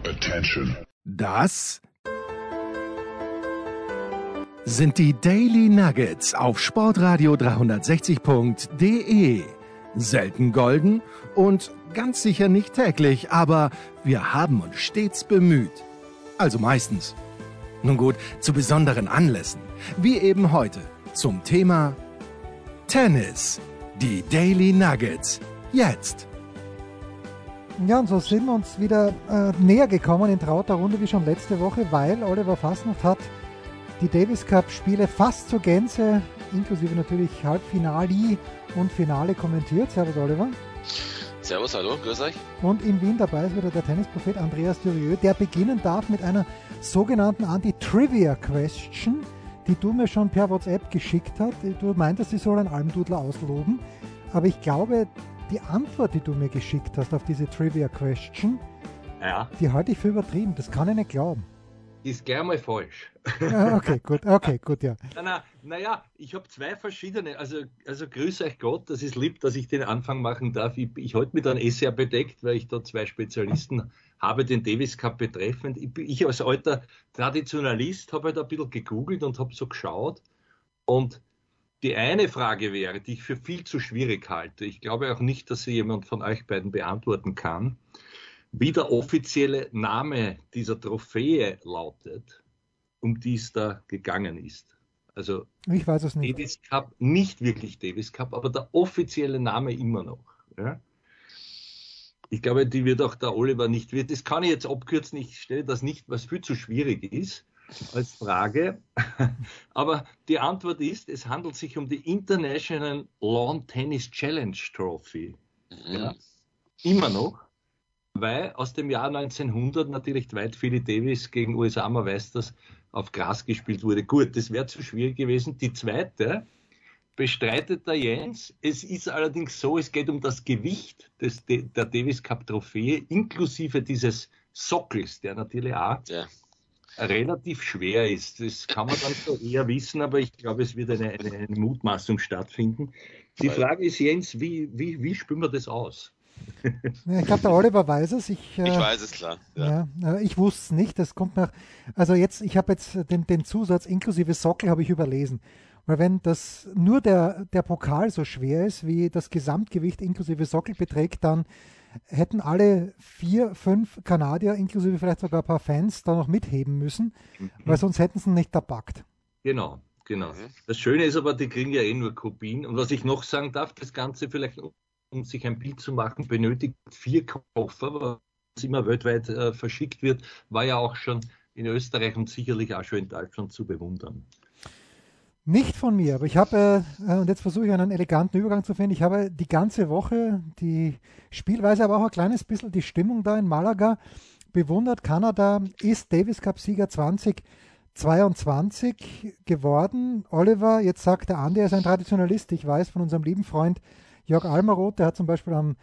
Attention. Das sind die Daily Nuggets auf Sportradio 360.de. Selten golden und ganz sicher nicht täglich, aber wir haben uns stets bemüht. Also meistens. Nun gut, zu besonderen Anlässen, wie eben heute, zum Thema Tennis. Die Daily Nuggets. Jetzt. Ja, und so sind wir uns wieder näher gekommen in trauter Runde wie schon letzte Woche, weil Oliver Fasnacht hat die Davis Cup Spiele fast zur Gänze, inklusive natürlich Halbfinale und Finale kommentiert. Servus Oliver. Servus, hallo, grüß euch. Und in Wien dabei ist wieder der Tennisprophet Andreas Dürieu, der beginnen darf mit einer sogenannten Anti-Trivia-Question, die du mir schon per WhatsApp geschickt hast. Du meintest, ich soll einen Almdudler ausloben, aber ich glaube, die Antwort, die du mir geschickt hast auf diese Trivia-Question, die halte ich für übertrieben. Das kann ich nicht glauben. Ist gleich mal falsch. Okay, gut, ja. Naja, ich habe zwei verschiedene, also grüß euch Gott, das ist lieb, dass ich den Anfang machen darf. Ich halte mich dann sehr bedeckt, weil ich da zwei Spezialisten habe, den Davis Cup betreffend. Ich als alter Traditionalist habe halt ein bisschen gegoogelt und habe so geschaut, und die eine Frage wäre, die ich für viel zu schwierig halte, ich glaube auch nicht, dass sie jemand von euch beiden beantworten kann, wie der offizielle Name dieser Trophäe lautet, um die es da gegangen ist. Also ich weiß es nicht. Davis Cup, nicht wirklich Davis Cup, aber der offizielle Name immer noch. Ja? Ich glaube, die wird auch der Oliver nicht, das kann ich jetzt abkürzen, ich stelle das nicht, was viel zu schwierig ist als Frage. Aber die Antwort ist, es handelt sich um die International Lawn Tennis Challenge Trophy. Ja? Immer noch. Weil aus dem Jahr 1900 natürlich Dwight Philly Davis gegen USA, man weiß, dass auf Gras gespielt wurde. Gut, das wäre zu schwierig gewesen. Die zweite bestreitet der Jens. Es ist allerdings so, es geht um das Gewicht der Davis Cup Trophäe, inklusive dieses Sockels, der natürlich auch relativ schwer ist. Das kann man dann so eher wissen, aber ich glaube, es wird eine Mutmaßung stattfinden. Die Frage ist, Jens, wie spielen wir das aus? Ja, ich glaube, der Oliver weiß es. Ich weiß es, klar. Ja. Ich wusste es nicht. Das kommt nach. Also ich habe jetzt den Zusatz inklusive Sockel habe ich überlesen. Weil wenn das nur der Pokal so schwer ist, wie das Gesamtgewicht inklusive Sockel beträgt, dann hätten alle 4, 5 Kanadier, inklusive vielleicht sogar ein paar Fans, da noch mitheben müssen, weil sonst hätten sie ihn nicht erpackt. Genau. Das Schöne ist aber, die kriegen ja nur Kopien. Und was ich noch sagen darf, das Ganze vielleicht, um sich ein Bild zu machen, benötigt 4 Koffer, was immer weltweit verschickt wird, war ja auch schon in Österreich und sicherlich auch schon in Deutschland zu bewundern. Nicht von mir, aber ich habe, und jetzt versuche ich einen eleganten Übergang zu finden, ich habe die ganze Woche die Spielweise, aber auch ein kleines bisschen die Stimmung da in Malaga bewundert. Kanada ist Davis Cup Sieger 2022 geworden. Oliver, jetzt sagt der Andi, er ist ein Traditionalist. Ich weiß von unserem lieben Freund Jörg Almaroth, der hat zum Beispiel am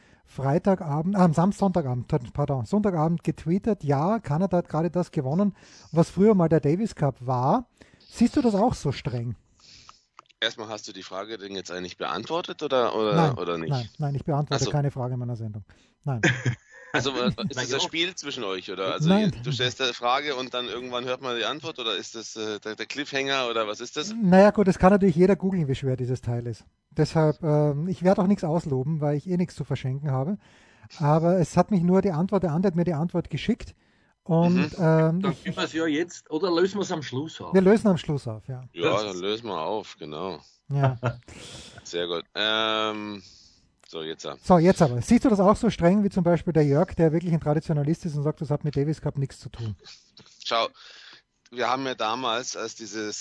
Sonntagabend getweetet, ja, Kanada hat gerade das gewonnen, was früher mal der Davis Cup war. Siehst du das auch so streng? Erstmal, hast du die Frage denn jetzt eigentlich beantwortet oder nicht? Nein, ich beantworte keine Frage in meiner Sendung. Nein. Also ist das ein Spiel zwischen euch, oder? Also du stellst eine Frage und dann irgendwann hört man die Antwort, oder ist das der Cliffhanger, oder was ist das? Naja gut, das kann natürlich jeder googeln, wie schwer dieses Teil ist. Deshalb, ich werde auch nichts ausloben, weil ich nichts zu verschenken habe. Aber es hat mich nur der andere hat mir die Antwort geschickt. Und dann können wir es ja jetzt, oder lösen wir es am Schluss auf? Wir lösen am Schluss auf, ja. Ja, dann lösen wir auf, genau. Ja. Sehr gut. So, jetzt aber. Siehst du das auch so streng wie zum Beispiel der Jörg, der wirklich ein Traditionalist ist und sagt, das hat mit Davis Cup nichts zu tun? Schau, wir haben ja damals, als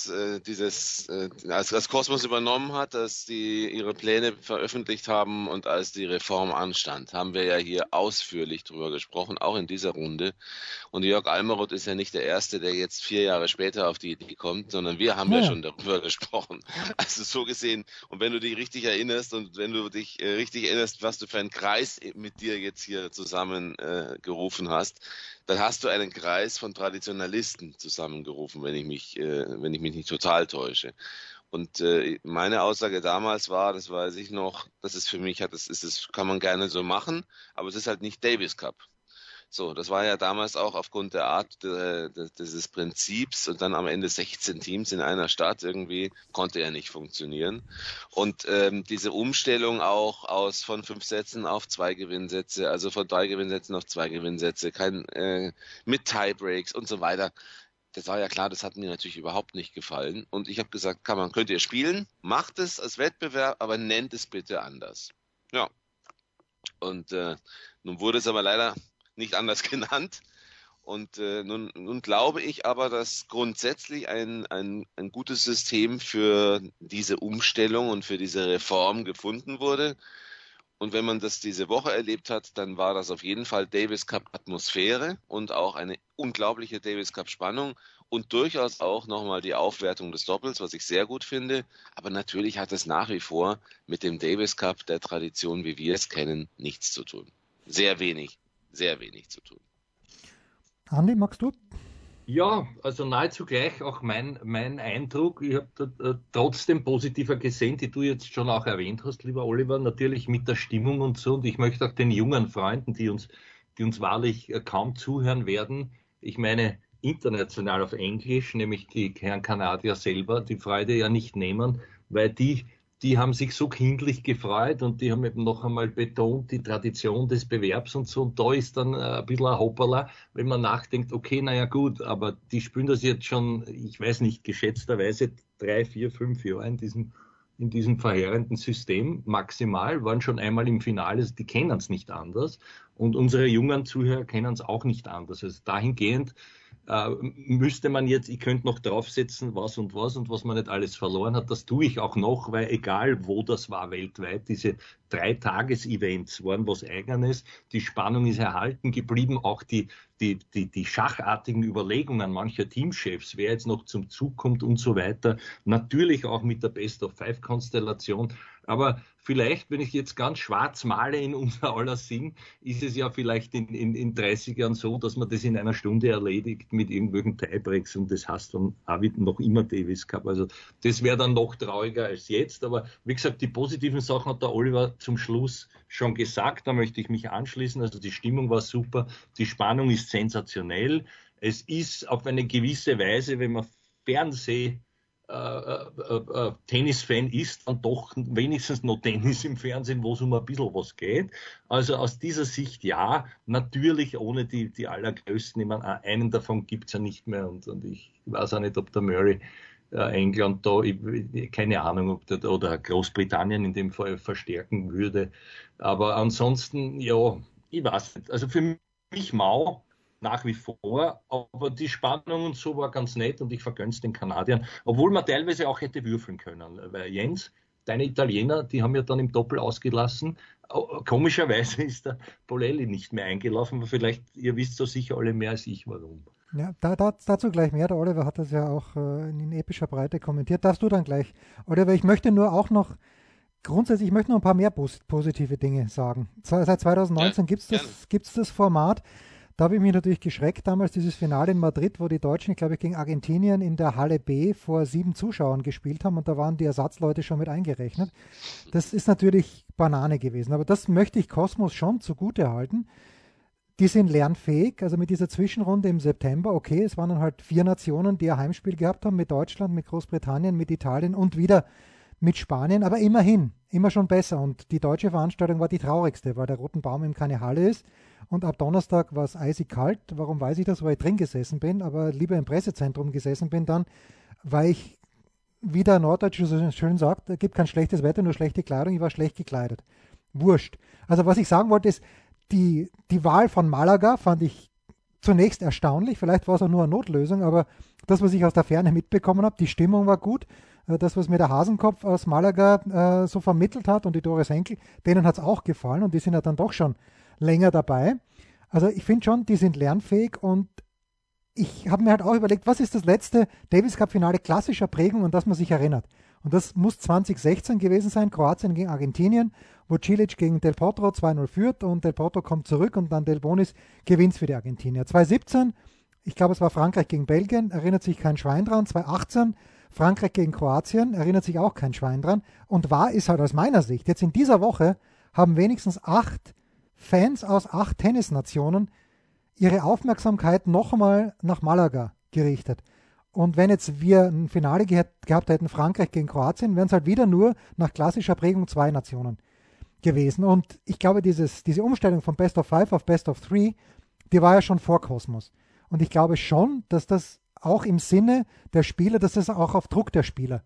als Kosmos übernommen hat, dass die ihre Pläne veröffentlicht haben und als die Reform anstand, haben wir ja hier ausführlich drüber gesprochen, auch in dieser Runde. Und Jörg Almaroth ist ja nicht der Erste, der jetzt 4 Jahre später auf die Idee kommt, sondern wir haben ja schon darüber gesprochen. Also so gesehen, und wenn du dich richtig erinnerst und wenn du dich richtig erinnerst, was du für einen Kreis mit dir jetzt hier zusammen gerufen hast, dann hast du einen Kreis von Traditionalisten zusammengerufen, wenn ich mich nicht total täusche. Und meine Aussage damals war, das weiß ich noch, das ist für mich, kann man gerne so machen, aber es ist halt nicht Davis Cup. So, das war ja damals auch aufgrund der Art dieses Prinzips und dann am Ende 16 Teams in einer Stadt irgendwie, konnte ja nicht funktionieren. Und diese Umstellung auch von 5 Sätzen auf 2 Gewinnsätze, also von 3 Gewinnsätzen auf 2 Gewinnsätze, mit Tiebreaks und so weiter. Das war ja klar, das hat mir natürlich überhaupt nicht gefallen. Und ich habe gesagt, könnt ihr spielen, macht es als Wettbewerb, aber nennt es bitte anders. Ja. Und nun wurde es aber leider nicht anders genannt. Und nun glaube ich aber, dass grundsätzlich ein gutes System für diese Umstellung und für diese Reform gefunden wurde. Und wenn man das diese Woche erlebt hat, dann war das auf jeden Fall Davis Cup Atmosphäre und auch eine unglaubliche Davis Cup Spannung und durchaus auch nochmal die Aufwertung des Doppels, was ich sehr gut finde. Aber natürlich hat es nach wie vor mit dem Davis Cup der Tradition, wie wir es kennen, nichts zu tun. Sehr wenig zu tun. Andi, magst du? Ja, also nahezu gleich auch mein Eindruck. Ich habe trotzdem positiver gesehen, die du jetzt schon auch erwähnt hast, lieber Oliver, natürlich mit der Stimmung und so. Und ich möchte auch den jungen Freunden, die uns wahrlich kaum zuhören werden, ich meine international auf Englisch, nämlich die Herren Kanadier selber, die Freude ja nicht nehmen, weil die haben sich so kindlich gefreut und die haben eben noch einmal betont, die Tradition des Bewerbs und so. Und da ist dann ein bisschen ein Hopperla, wenn man nachdenkt, okay, naja gut, aber die spielen das jetzt schon, ich weiß nicht, geschätzterweise 3, 4, 5 Jahre in diesem verheerenden System maximal, waren schon einmal im Finale, die kennen es nicht anders. Und unsere jungen Zuhörer kennen es auch nicht anders. Also dahingehend müsste man jetzt, ich könnte noch draufsetzen, was und was man nicht alles verloren hat, das tue ich auch noch, weil egal wo das war weltweit, diese 3-Tages-Events waren was Eigenes, die Spannung ist erhalten geblieben, auch die schachartigen Überlegungen mancher Teamchefs, wer jetzt noch zum Zug kommt und so weiter, natürlich auch mit der Best-of-5-Konstellation, aber vielleicht, wenn ich jetzt ganz schwarz male in unser aller Sinn, ist es ja vielleicht in 30 Jahren so, dass man das in einer Stunde erledigt mit irgendwelchen Tiebreaks und das heißt dann auch noch immer Davis Cup. Also das wäre dann noch trauriger als jetzt. Aber wie gesagt, die positiven Sachen hat der Oliver zum Schluss schon gesagt. Da möchte ich mich anschließen. Also die Stimmung war super, die Spannung ist sensationell. Es ist auf eine gewisse Weise, wenn man Tennis-Fan ist, dann doch wenigstens noch Tennis im Fernsehen, wo es um ein bisschen was geht. Also aus dieser Sicht ja, natürlich ohne die allergrößten. Ich meine, einen davon gibt es ja nicht mehr und ich weiß auch nicht, ob der Murray England da, keine Ahnung, ob der oder Großbritannien in dem Fall verstärken würde. Aber ansonsten, ja, ich weiß nicht. Also für mich mau nach wie vor, aber die Spannung und so war ganz nett und ich vergönn's den Kanadiern, obwohl man teilweise auch hätte würfeln können, weil Jens, deine Italiener, die haben ja dann im Doppel ausgelassen, komischerweise ist der Polelli nicht mehr eingelaufen, aber vielleicht, ihr wisst so sicher alle mehr als ich, warum. Ja, dazu gleich mehr, der Oliver hat das ja auch in epischer Breite kommentiert, darfst du dann gleich, Oliver, ich möchte nur auch noch grundsätzlich, ich möchte noch ein paar mehr positive Dinge sagen. Seit 2019 gibt's das Format. Da habe ich mich natürlich geschreckt, damals dieses Finale in Madrid, wo die Deutschen, glaube ich, gegen Argentinien in der Halle B vor 7 Zuschauern gespielt haben und da waren die Ersatzleute schon mit eingerechnet. Das ist natürlich Banane gewesen, aber das möchte ich Kosmos schon zugute halten. Die sind lernfähig, also mit dieser Zwischenrunde im September, okay, es waren dann halt 4 Nationen, die ein Heimspiel gehabt haben, mit Deutschland, mit Großbritannien, mit Italien und wieder mit Spanien, aber immerhin, immer schon besser. Und die deutsche Veranstaltung war die traurigste, weil der Roten Baum eben keine Halle ist. Und ab Donnerstag war es eisig kalt. Warum weiß ich das? Weil ich drin gesessen bin, aber lieber im Pressezentrum gesessen bin dann, weil ich, wie der Norddeutsche so schön sagt, es gibt kein schlechtes Wetter, nur schlechte Kleidung. Ich war schlecht gekleidet. Wurscht. Also was ich sagen wollte ist, die Wahl von Malaga fand ich zunächst erstaunlich. Vielleicht war es auch nur eine Notlösung, aber das, was ich aus der Ferne mitbekommen habe, die Stimmung war gut. Das, was mir der Hasenkopf aus Malaga so vermittelt hat und die Doris Henkel, denen hat es auch gefallen und die sind ja dann doch schon länger dabei. Also ich finde schon, die sind lernfähig und ich habe mir halt auch überlegt, was ist das letzte Davis Cup Finale klassischer Prägung, an das man sich erinnert. Und das muss 2016 gewesen sein, Kroatien gegen Argentinien, wo Cilic gegen Del Potro 2-0 führt und Del Potro kommt zurück und dann Del Bonis gewinnt für die Argentinier. 2017, ich glaube es war Frankreich gegen Belgien, erinnert sich kein Schwein dran. 2018 Frankreich gegen Kroatien, erinnert sich auch kein Schwein dran. Und wahr ist halt aus meiner Sicht, jetzt in dieser Woche haben wenigstens 8 Fans aus 8 Tennisnationen ihre Aufmerksamkeit noch einmal nach Malaga gerichtet. Und wenn jetzt wir ein Finale gehabt hätten, Frankreich gegen Kroatien, wären es halt wieder nur nach klassischer Prägung 2 Nationen gewesen. Und ich glaube, diese Umstellung von Best of 5 auf Best of 3, die war ja schon vor Kosmos. Und ich glaube schon, dass das auch im Sinne der Spieler, dass das auch auf Druck der Spieler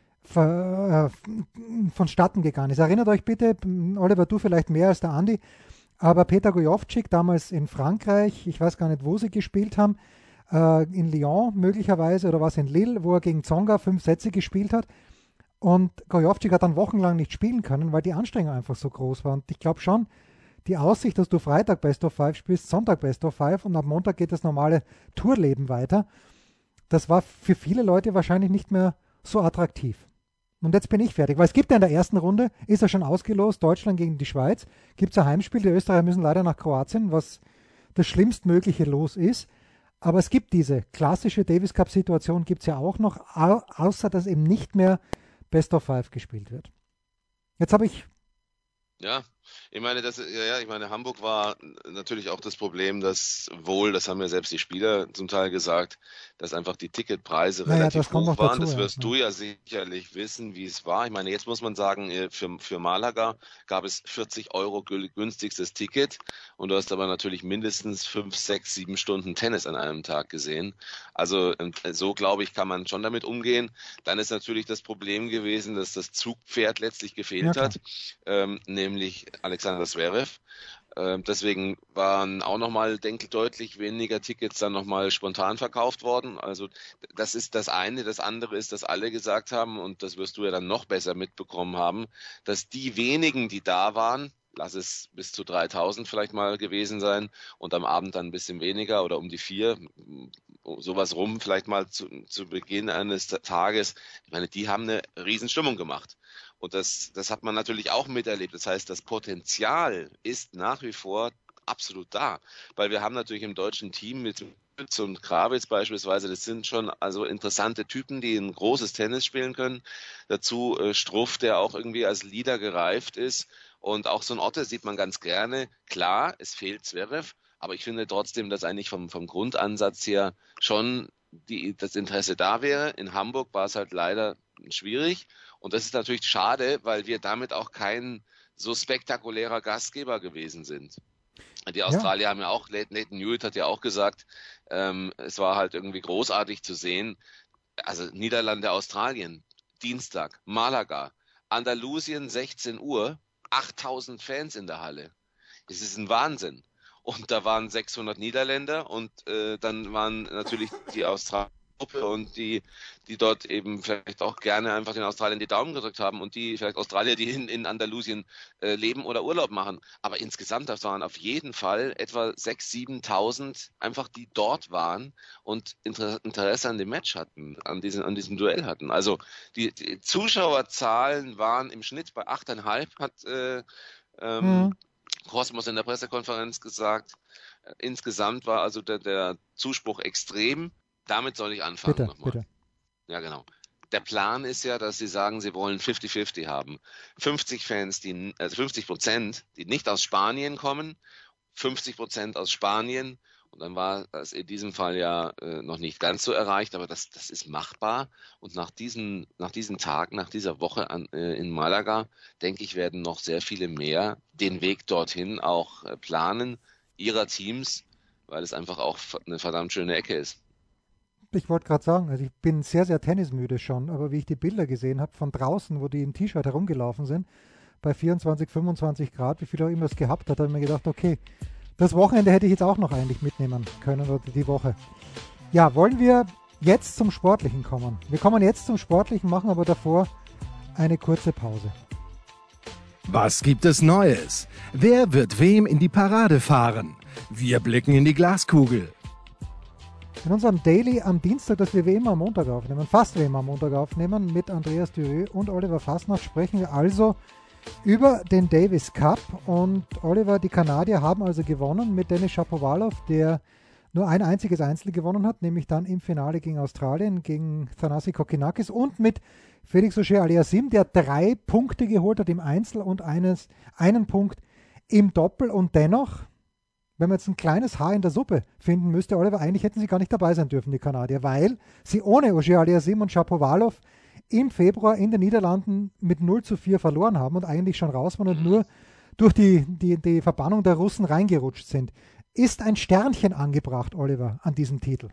vonstatten gegangen ist. Erinnert euch bitte, Oliver, du vielleicht mehr als der Andi, aber Peter Gojovcik damals in Frankreich, ich weiß gar nicht, wo sie gespielt haben, in Lyon möglicherweise oder was in Lille, wo er gegen Tsonga 5 Sätze gespielt hat. Und Gojovcik hat dann wochenlang nicht spielen können, weil die Anstrengung einfach so groß war. Und ich glaube schon, die Aussicht, dass du Freitag Best of 5 spielst, Sonntag Best of 5 und ab Montag geht das normale Tourleben weiter, das war für viele Leute wahrscheinlich nicht mehr so attraktiv. Und jetzt bin ich fertig, weil es gibt ja in der ersten Runde, ist er schon ausgelost, Deutschland gegen die Schweiz, gibt es ein Heimspiel, die Österreicher müssen leider nach Kroatien, was das schlimmstmögliche Los ist. Aber es gibt diese klassische Davis Cup-Situation, gibt es ja auch noch, außer dass eben nicht mehr Best of 5 gespielt wird. Jetzt habe ich... Ja, ich meine, Hamburg war natürlich auch das Problem, das haben ja selbst die Spieler zum Teil gesagt, dass einfach die Ticketpreise relativ hoch waren. Das wirst du ja sicherlich wissen, wie es war. Ich meine, jetzt muss man sagen, für Malaga gab es 40 € günstigstes Ticket und du hast aber natürlich mindestens 5, 6, 7 Stunden Tennis an einem Tag gesehen. Also so, glaube ich, kann man schon damit umgehen. Dann ist natürlich das Problem gewesen, dass das Zugpferd letztlich gefehlt hat, nämlich Alexander Zverev. Deswegen waren auch nochmal, denke ich, deutlich weniger Tickets dann nochmal spontan verkauft worden. Also das ist das eine. Das andere ist, dass alle gesagt haben, und das wirst du ja dann noch besser mitbekommen haben, dass die wenigen, die da waren, lass es bis zu 3.000 vielleicht mal gewesen sein und am Abend dann ein bisschen weniger oder um die 4, sowas rum vielleicht mal zu Beginn eines Tages. Ich meine, die haben eine Riesenstimmung gemacht. Und das hat man natürlich auch miterlebt. Das heißt, das Potenzial ist nach wie vor absolut da. Weil wir haben natürlich im deutschen Team mit Mütz und Krawitz beispielsweise, das sind schon also interessante Typen, die ein großes Tennis spielen können. Dazu Struff, der auch irgendwie als Leader gereift ist. Und auch so ein Otte sieht man ganz gerne. Klar, es fehlt Zverev, aber ich finde trotzdem, dass eigentlich vom Grundansatz her schon das Interesse da wäre. In Hamburg war es halt leider schwierig. Und das ist natürlich schade, weil wir damit auch kein so spektakulärer Gastgeber gewesen sind. Die Australier haben ja auch, Nathan Hewitt hat ja auch gesagt, es war halt irgendwie großartig zu sehen. Also Niederlande, Australien, Dienstag, Malaga, Andalusien, 16 Uhr, 8.000 Fans in der Halle. Das ist ein Wahnsinn. Und da waren 600 Niederländer und dann waren natürlich die Australier und die dort eben vielleicht auch gerne einfach den Australiern die Daumen gedrückt haben und die vielleicht Australier, die in Andalusien leben oder Urlaub machen. Aber insgesamt, das waren auf jeden Fall etwa 6.000, 7.000 einfach, die dort waren und Interesse an dem Match hatten, an diesem Duell hatten. Also die Zuschauerzahlen waren im Schnitt bei 8,5, hat Kosmos in der Pressekonferenz gesagt. Insgesamt war also der Zuspruch extrem. Damit soll ich anfangen nochmal. Bitte. Ja, genau. Der Plan ist ja, dass sie sagen, sie wollen 50-50 haben. 50%, die nicht aus Spanien kommen, 50% aus Spanien. Und dann war das in diesem Fall ja noch nicht ganz so erreicht, aber das ist machbar. Und nach diesem Tag, nach dieser Woche in Malaga, denke ich, werden noch sehr viele mehr den Weg dorthin auch planen, ihrer Teams, weil es einfach auch eine verdammt schöne Ecke ist. Ich wollte gerade sagen, also ich bin sehr, sehr tennismüde schon, aber wie ich die Bilder gesehen habe von draußen, wo die im T-Shirt herumgelaufen sind, bei 24, 25 Grad, wie viel auch immer es gehabt hat, habe ich mir gedacht, okay, das Wochenende hätte ich jetzt auch noch eigentlich mitnehmen können oder die Woche. Ja, wollen wir jetzt zum Sportlichen kommen? Wir kommen jetzt zum Sportlichen, machen aber davor eine kurze Pause. Was gibt es Neues? Wer wird wem in die Parade fahren? Wir blicken in die Glaskugel. In unserem Daily am Dienstag, das wir wie immer am Montag aufnehmen, fast wie immer am Montag aufnehmen, mit Andreas Dürer und Oliver Fasnacht, sprechen wir also über den Davis Cup. Und Oliver, die Kanadier haben also gewonnen mit Denis Shapovalov, der nur ein einziges Einzel gewonnen hat, nämlich dann im Finale gegen Australien, gegen Thanasi Kokkinakis, und mit Felix Auger-Aliassime, der 3 Punkte geholt hat im Einzel und einen Punkt im Doppel. Und dennoch, wenn man jetzt ein kleines Haar in der Suppe finden müsste, Oliver, eigentlich hätten sie gar nicht dabei sein dürfen, die Kanadier, weil sie ohne Auger-Aliassime und Shapovalov im Februar in den Niederlanden mit 0:4 verloren haben und eigentlich schon raus waren und nur durch die Verbannung der Russen reingerutscht sind. Ist ein Sternchen angebracht, Oliver, an diesem Titel?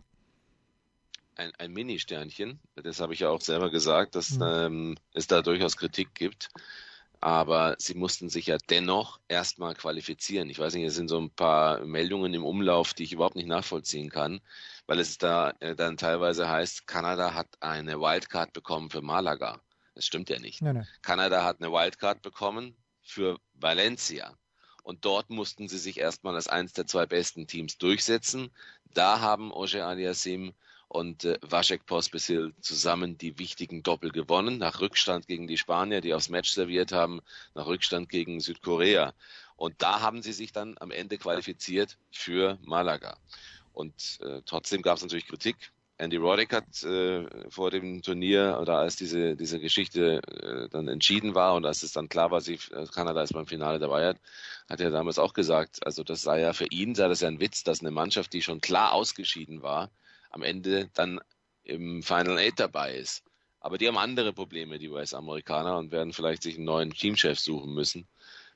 Ein Mini-Sternchen, das habe ich ja auch selber gesagt, dass es da durchaus Kritik gibt. Aber sie mussten sich ja dennoch erstmal qualifizieren. Ich weiß nicht, es sind so ein paar Meldungen im Umlauf, die ich überhaupt nicht nachvollziehen kann, weil es da dann teilweise heißt, Kanada hat eine Wildcard bekommen für Malaga. Das stimmt ja nicht. Nein. Kanada hat eine Wildcard bekommen für Valencia. Und dort mussten sie sich erstmal als eines der 2 besten Teams durchsetzen. Da haben Auger-Aliassime und Vasek Pospisil zusammen die wichtigen Doppel gewonnen, nach Rückstand gegen die Spanier, die aufs Match serviert haben, nach Rückstand gegen Südkorea. Und da haben sie sich dann am Ende qualifiziert für Malaga. Und trotzdem gab es natürlich Kritik. Andy Roddick hat vor dem Turnier oder als diese Geschichte dann entschieden war und als es dann klar war, Kanada ist beim Finale dabei hat er damals auch gesagt, also das sei ja für ihn, sei das ja ein Witz, dass eine Mannschaft, die schon klar ausgeschieden war, am Ende dann im Final 8 dabei ist. Aber die haben andere Probleme, die US-Amerikaner, und werden vielleicht sich einen neuen Teamchef suchen müssen,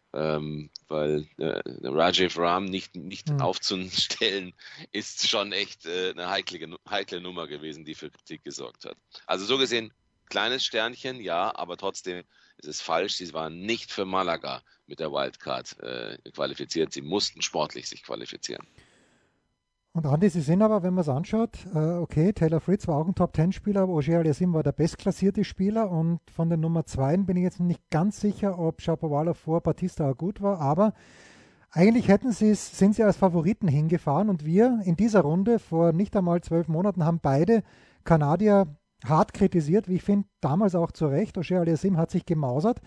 weil Rajiv Ram nicht aufzustellen, ist schon echt eine heikle Nummer gewesen, die für Kritik gesorgt hat. Also so gesehen, kleines Sternchen, ja, aber trotzdem ist es falsch. Sie waren nicht für Malaga mit der Wildcard qualifiziert. Sie mussten sportlich sich qualifizieren. Und Andi, Sie sehen aber, wenn man es anschaut, okay, Taylor Fritz war auch ein Top-10-Spieler, aber Auger-Aliassime war der bestklatzierte Spieler und von den Nummer 2 bin ich jetzt nicht ganz sicher, ob Shapovalov vor Batista gut war, aber eigentlich sind sie als Favoriten hingefahren und wir in dieser Runde vor nicht einmal 12 Monaten haben beide Kanadier hart kritisiert, wie ich finde, damals auch zu Recht. Auger-Aliassime hat sich gemausert.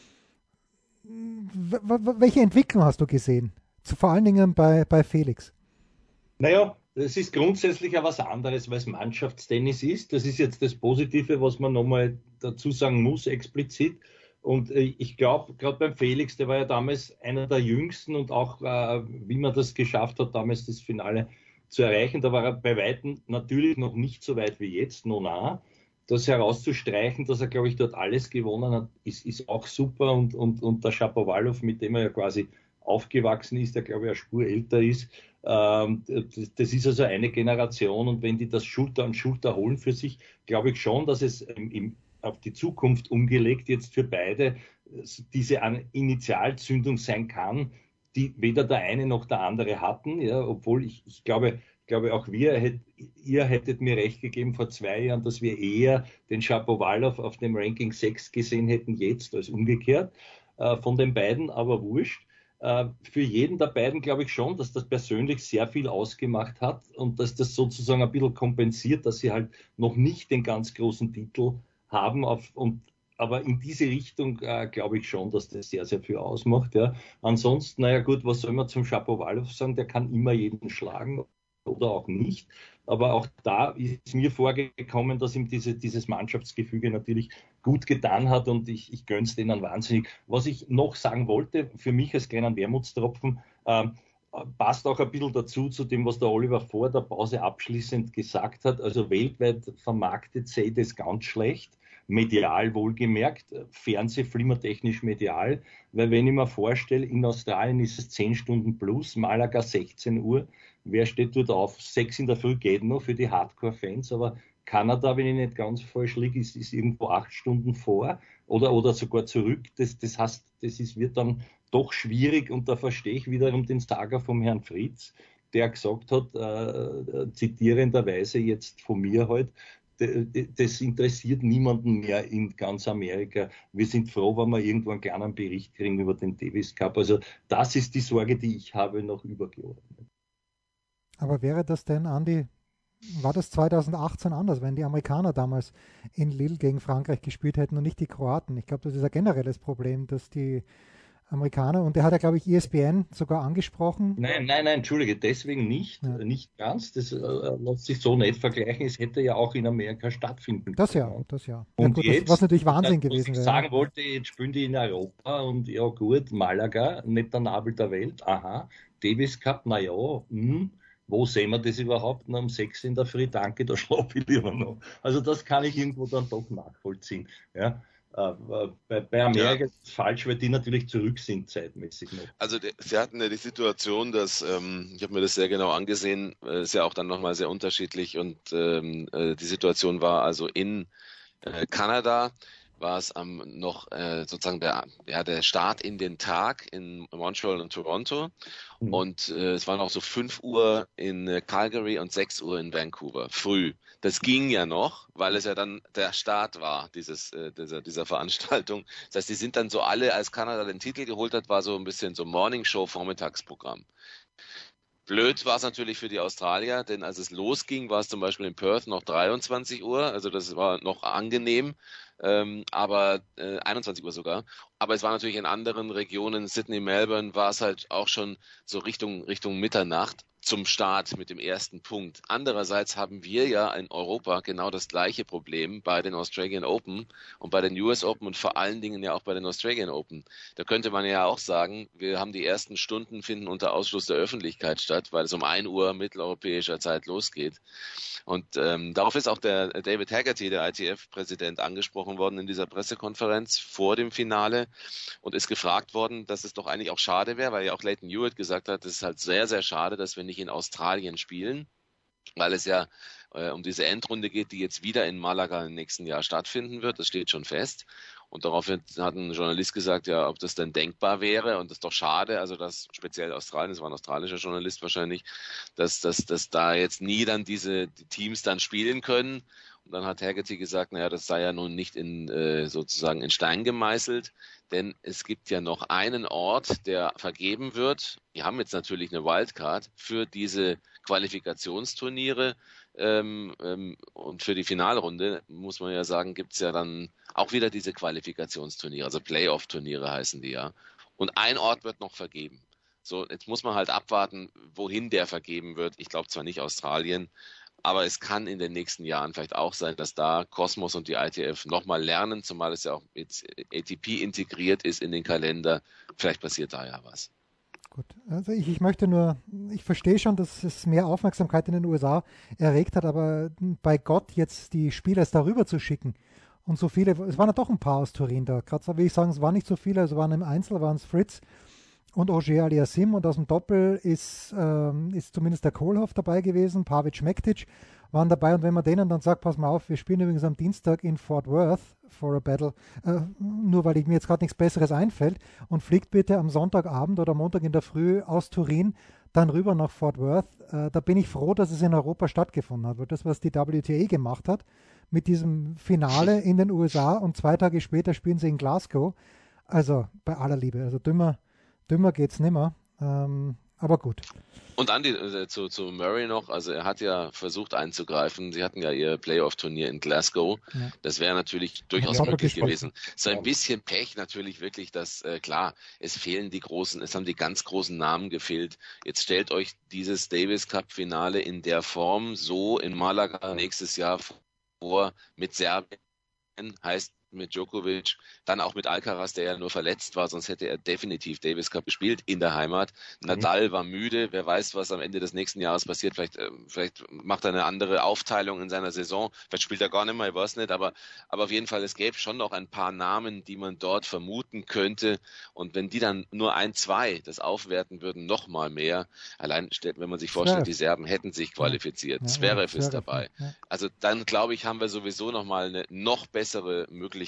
Welche Entwicklung hast du gesehen? Vor allen Dingen bei Felix. Naja, das ist grundsätzlich ja was anderes, weil es Mannschaftstennis ist. Das ist jetzt das Positive, was man nochmal dazu sagen muss, explizit. Und ich glaube, gerade beim Felix, der war ja damals einer der Jüngsten und auch, wie man das geschafft hat, damals das Finale zu erreichen, da war er bei Weitem natürlich noch nicht so weit wie jetzt, noch nah. Das herauszustreichen, dass er, glaube ich, dort alles gewonnen hat, ist auch super. Und der Shapovalov, mit dem er ja quasi aufgewachsen ist, der, glaube ich, eine Spur älter ist, das ist also eine Generation. Und wenn die das Schulter an Schulter holen für sich, glaube ich schon, dass es auf die Zukunft umgelegt jetzt für beide diese Initialzündung sein kann, die weder der eine noch der andere hatten. Ja, obwohl ich glaube auch ihr hättet mir recht gegeben vor 2 Jahren, dass wir eher den Shapovalov auf dem Ranking 6 gesehen hätten jetzt als umgekehrt von den beiden, aber wurscht. Für jeden der beiden glaube ich schon, dass das persönlich sehr viel ausgemacht hat und dass das sozusagen ein bisschen kompensiert, dass sie halt noch nicht den ganz großen Titel haben. Aber in diese Richtung glaube ich schon, dass das sehr, sehr viel ausmacht. Ja. Ansonsten, naja gut, was soll man zum Shapovalov sagen? Der kann immer jeden schlagen oder auch nicht. Aber auch da ist mir vorgekommen, dass ihm dieses Mannschaftsgefüge natürlich gut getan hat und ich gönne es denen wahnsinnig. Was ich noch sagen wollte, für mich als kleinen Wermutstropfen, passt auch ein bisschen dazu, zu dem, was der Oliver vor der Pause abschließend gesagt hat. Also weltweit vermarktet sei das ganz schlecht. Medial wohlgemerkt, fernsehflimmertechnisch medial, weil wenn ich mir vorstelle, in Australien ist es 10 Stunden plus, Malaga 16 Uhr, wer steht dort auf? 6 in der Früh geht noch für die Hardcore-Fans, aber Kanada, wenn ich nicht ganz falsch liege, ist irgendwo 8 Stunden vor oder sogar zurück. Das heißt, wird dann doch schwierig und da verstehe ich wiederum den Saga vom Herrn Fritz, der gesagt hat, zitierenderweise jetzt von mir halt, das interessiert niemanden mehr in ganz Amerika. Wir sind froh, wenn wir irgendwo einen kleinen Bericht kriegen über den Davis Cup. Also das ist die Sorge, die ich habe, noch übergeordnet. Aber wäre das denn, Andi, war das 2018 anders, wenn die Amerikaner damals in Lille gegen Frankreich gespielt hätten und nicht die Kroaten? Ich glaube, das ist ein generelles Problem, dass die Amerikaner, und der hat ja, glaube ich, ESPN sogar angesprochen. Nein, entschuldige, deswegen nicht, nicht ganz. Das lässt sich so nicht vergleichen. Es hätte ja auch in Amerika stattfinden Das können. ja. Und gut, jetzt, was natürlich Wahnsinn gewesen was ich wäre. sagen wollte, jetzt spielen die in Europa und ja gut, Malaga, nicht der Nabel der Welt, aha, Davis Cup, naja, wo sehen wir das überhaupt? Um 6 in der Früh, danke, da schlafe ich lieber noch. Also das kann ich irgendwo dann doch nachvollziehen. Ja. Bei Amerika ist es falsch, weil die natürlich zurück sind zeitmäßig noch. Also sie hatten ja die Situation, dass, ich habe mir das sehr genau angesehen, ist ja auch dann nochmal sehr unterschiedlich, und die Situation war also in Kanada, war es noch sozusagen der Start in den Tag in Montreal und Toronto, und es waren auch so 5 Uhr in Calgary und 6 Uhr in Vancouver, früh. Das ging ja noch, weil es ja dann der Start war, dieser Veranstaltung. Das heißt, die sind dann so alle, als Kanada den Titel geholt hat, war so ein bisschen so Morning-Show-Vormittagsprogramm. Blöd war es natürlich für die Australier, denn als es losging, war es zum Beispiel in Perth noch 23 Uhr, also das war noch angenehm, aber 21 Uhr sogar. Aber es war natürlich in anderen Regionen, Sydney, Melbourne, war es halt auch schon so Richtung Mitternacht zum Start mit dem ersten Punkt. Andererseits haben wir ja in Europa genau das gleiche Problem bei den Australian Open und bei den US Open und vor allen Dingen ja auch bei den Australian Open. Da könnte man ja auch sagen, wir haben die ersten Stunden finden unter Ausschluss der Öffentlichkeit statt, weil es um 1 Uhr mitteleuropäischer Zeit losgeht. Und darauf ist auch der David Haggerty, der ITF-Präsident, angesprochen worden in dieser Pressekonferenz vor dem Finale und ist gefragt worden, dass es doch eigentlich auch schade wäre, weil ja auch Lleyton Hewitt gesagt hat, es ist halt sehr, sehr schade, dass wir nicht in Australien spielen, weil es ja um diese Endrunde geht, die jetzt wieder in Malaga im nächsten Jahr stattfinden wird. Das steht schon fest. Und daraufhin hat ein Journalist gesagt, ja, ob das denn denkbar wäre, und das ist doch schade, also dass speziell Australien, das war ein australischer Journalist wahrscheinlich, dass da jetzt nie dann die Teams dann spielen können. Und dann hat Haggerty gesagt, naja, das sei ja nun nicht sozusagen in Stein gemeißelt, denn es gibt ja noch einen Ort, der vergeben wird. Die haben jetzt natürlich eine Wildcard für diese Qualifikationsturniere, und für die Finalrunde, muss man ja sagen, gibt es ja dann auch wieder diese Qualifikationsturniere, also Playoff-Turniere heißen die ja. Und ein Ort wird noch vergeben. So, jetzt muss man halt abwarten, wohin der vergeben wird. Ich glaube zwar nicht Australien, aber es kann in den nächsten Jahren vielleicht auch sein, dass da Cosmos und die ITF nochmal lernen, zumal es ja auch jetzt ATP integriert ist in den Kalender. Vielleicht passiert da ja was. Gut, also ich möchte nur, ich verstehe schon, dass es mehr Aufmerksamkeit in den USA erregt hat, aber bei Gott jetzt die Spieler es darüber zu schicken und so viele, es waren ja doch ein paar aus Turin da, gerade will ich sagen, es waren nicht so viele, also waren im Einzel, waren es Fritz und Auger Aliassime, und aus dem Doppel ist zumindest der Kohlhoff dabei gewesen, Pavic Mektic waren dabei, und wenn man denen dann sagt, pass mal auf, wir spielen übrigens am Dienstag in Fort Worth for a battle, nur weil mir jetzt gerade nichts Besseres einfällt, und fliegt bitte am Sonntagabend oder Montag in der Früh aus Turin dann rüber nach Fort Worth, da bin ich froh, dass es in Europa stattgefunden hat, weil das, was die WTA gemacht hat, mit diesem Finale in den USA, und 2 Tage später spielen sie in Glasgow, also bei aller Liebe, also dümmer geht's nimmer, aber gut. Und Andi, zu Murray noch, also er hat ja versucht einzugreifen. Sie hatten ja ihr Playoff-Turnier in Glasgow. Ja. Das wäre natürlich durchaus möglich gewesen. So ein bisschen Pech natürlich wirklich, dass, klar, es haben die ganz großen Namen gefehlt. Jetzt stellt euch dieses Davis Cup-Finale in der Form so in Malaga nächstes Jahr vor, mit Serbien, heißt mit Djokovic, dann auch mit Alcaraz, der ja nur verletzt war, sonst hätte er definitiv Davis Cup gespielt in der Heimat. Nadal war müde, wer weiß, was am Ende des nächsten Jahres passiert, vielleicht macht er eine andere Aufteilung in seiner Saison, vielleicht spielt er gar nicht mehr, ich weiß nicht, aber auf jeden Fall, es gäbe schon noch ein paar Namen, die man dort vermuten könnte, und wenn die dann nur 1, 2 das aufwerten würden, noch mal mehr, allein wenn man sich vorstellt, die Serben hätten sich qualifiziert, Zverev ist dabei, also dann glaube ich, haben wir sowieso noch mal eine noch bessere Möglichkeit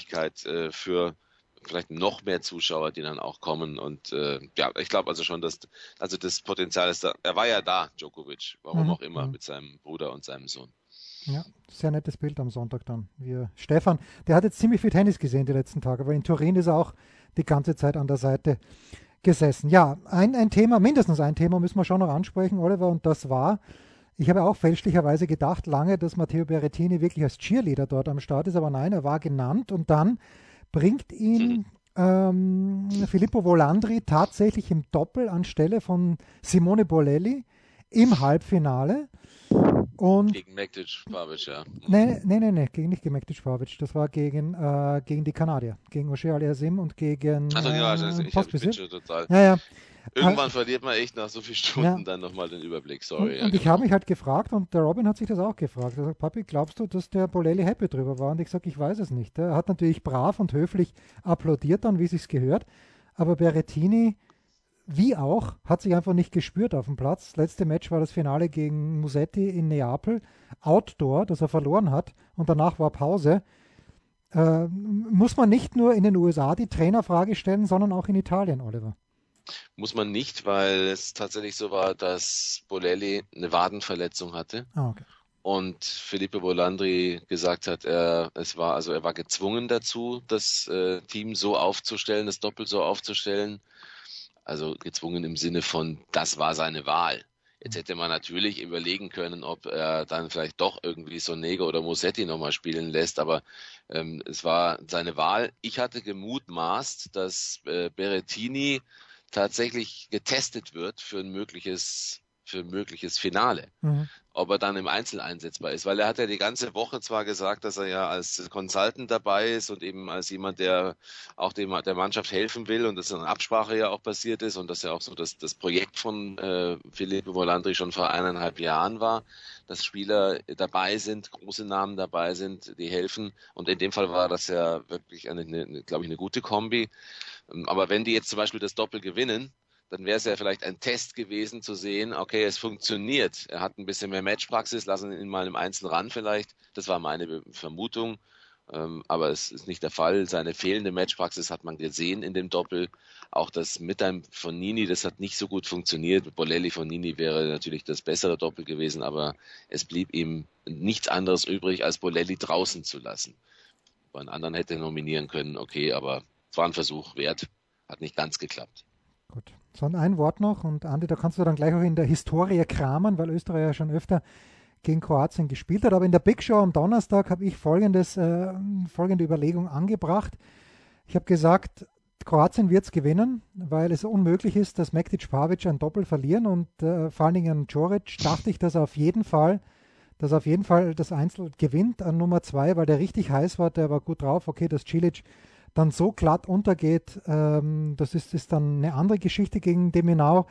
für vielleicht noch mehr Zuschauer, die dann auch kommen, und ich glaube also schon, dass das Potenzial ist da. Er war ja da, Djokovic, warum auch immer, mit seinem Bruder und seinem Sohn. Ja, sehr nettes Bild am Sonntag dann. Stefan, der hat jetzt ziemlich viel Tennis gesehen die letzten Tage, aber in Turin ist er auch die ganze Zeit an der Seite gesessen. Ja, ein Thema, mindestens ein Thema müssen wir schon noch ansprechen, Oliver, und das war, ich habe auch fälschlicherweise gedacht lange, dass Matteo Berrettini wirklich als Cheerleader dort am Start ist, aber nein, er war genannt, und dann bringt ihn Filippo Volandri tatsächlich im Doppel anstelle von Simone Bolelli im Halbfinale. Und Gegen Mektic Pavic, ja. nee, nicht gegen Mektic Pavic. Das war gegen die Kanadier, gegen Oshé Aliassime und gegen Achso, ja, ich bin Pospisil. schon total. Ja. Irgendwann verliert man echt nach so vielen Stunden dann nochmal den Überblick. Sorry. Und ich habe mich halt gefragt, und der Robin hat sich das auch gefragt. Er sagt, Papi, glaubst du, dass der Bolelli happy drüber war? Und ich sage, ich weiß es nicht. Er hat natürlich brav und höflich applaudiert dann, wie es sich gehört. Aber Berrettini, wie auch, hat sich einfach nicht gespürt auf dem Platz. Das letzte Match war das Finale gegen Musetti in Neapel. Outdoor, das er verloren hat. Und danach war Pause. Muss man nicht nur in den USA die Trainerfrage stellen, sondern auch in Italien, Oliver? Muss man nicht, weil es tatsächlich so war, dass Bolelli eine Wadenverletzung hatte Okay. und Filippo Volandri gesagt hat, er war gezwungen dazu, das Team so aufzustellen, das Doppel so aufzustellen. Also gezwungen im Sinne von, das war seine Wahl. Jetzt hätte man natürlich überlegen können, ob er dann vielleicht doch irgendwie Sonego oder Musetti nochmal spielen lässt, aber es war seine Wahl. Ich hatte gemutmaßt, dass Berrettini tatsächlich getestet wird für ein mögliches Finale. Mhm. Ob er dann im Einzel einsetzbar ist, weil er hat ja die ganze Woche zwar gesagt, dass er ja als Consultant dabei ist und eben als jemand, der auch der Mannschaft helfen will und dass eine Absprache ja auch passiert ist und dass ja auch so das Projekt von Filippo Volandri schon vor 1,5 Jahren war, dass Spieler dabei sind, große Namen dabei sind, die helfen, und in dem Fall war das ja wirklich glaube ich, eine gute Kombi. Aber wenn die jetzt zum Beispiel das Doppel gewinnen, dann wäre es ja vielleicht ein Test gewesen zu sehen, okay, es funktioniert. Er hat ein bisschen mehr Matchpraxis, lassen ihn mal im Einzel ran vielleicht. Das war meine Vermutung, aber es ist nicht der Fall. Seine fehlende Matchpraxis hat man gesehen in dem Doppel. Auch das Mitteln von Nini, das hat nicht so gut funktioniert. Bolelli von Nini wäre natürlich das bessere Doppel gewesen, aber es blieb ihm nichts anderes übrig, als Bolelli draußen zu lassen. Bei einen anderen hätte er nominieren können, okay, aber es war ein Versuch wert. Hat nicht ganz geklappt. Gut. So, und ein Wort noch, und Andi, da kannst du dann gleich auch in der Historie kramen, weil Österreich ja schon öfter gegen Kroatien gespielt hat. Aber in der Big Show am Donnerstag habe ich folgende Überlegung angebracht. Ich habe gesagt, Kroatien wird es gewinnen, weil es unmöglich ist, dass Mektic Pavic ein Doppel verlieren, und vor allen Dingen an Djoric dachte ich, dass er auf jeden Fall das Einzel gewinnt an Nummer 2, weil der richtig heiß war, der war gut drauf. Okay, dass Cilic dann so glatt untergeht, das ist dann eine andere Geschichte gegen Deminau.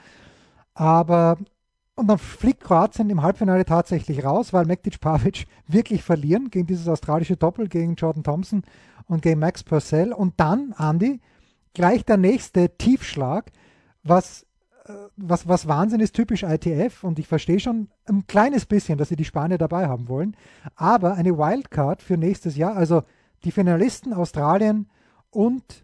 Und dann fliegt Kroatien im Halbfinale tatsächlich raus, weil Mektic Pavic wirklich verlieren gegen dieses australische Doppel, gegen Jordan Thompson und gegen Max Purcell. Und dann, Andy, gleich der nächste Tiefschlag, was Wahnsinn ist, typisch ITF, und ich verstehe schon ein kleines bisschen, dass sie die Spanier dabei haben wollen, aber eine Wildcard für nächstes Jahr, also die Finalisten Australien und